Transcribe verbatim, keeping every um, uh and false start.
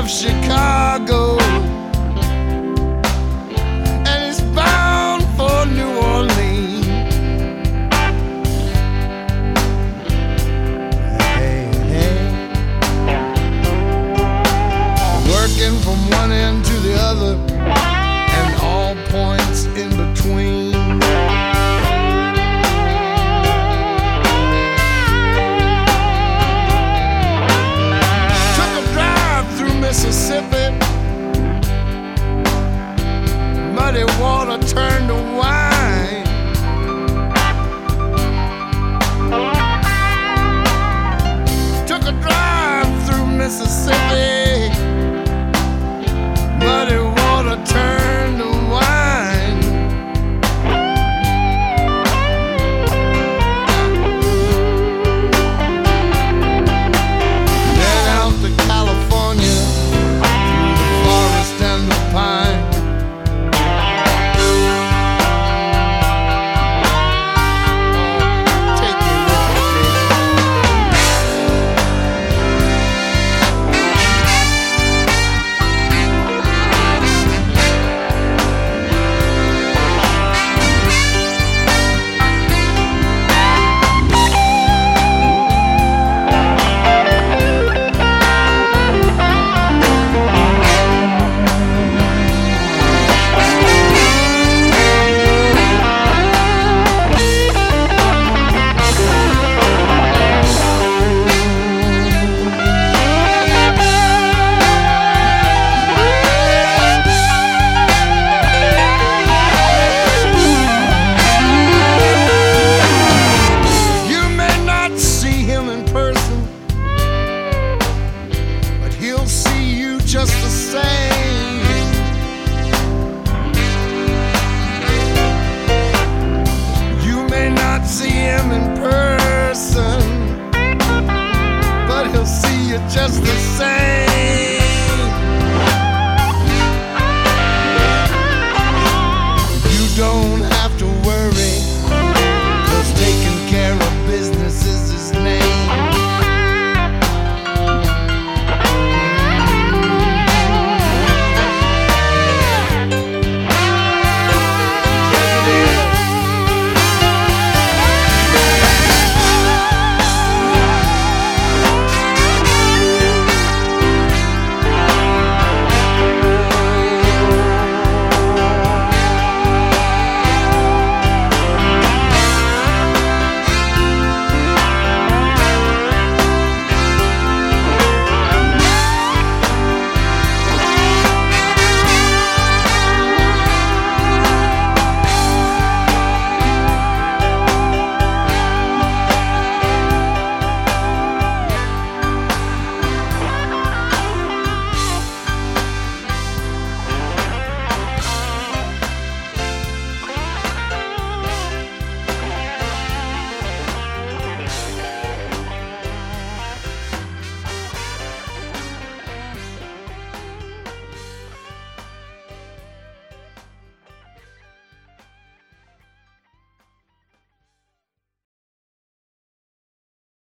left Chicago and he's bound for New Orleans. Hey, hey. Working from one end to the other and all points in between. Mississippi, muddy water turned to wine. Took a drive through Mississippi, muddy water turned to wine. Then out to California, and the pine. Take me just the same. You may not see him in person, but he'll see you just the same. You don't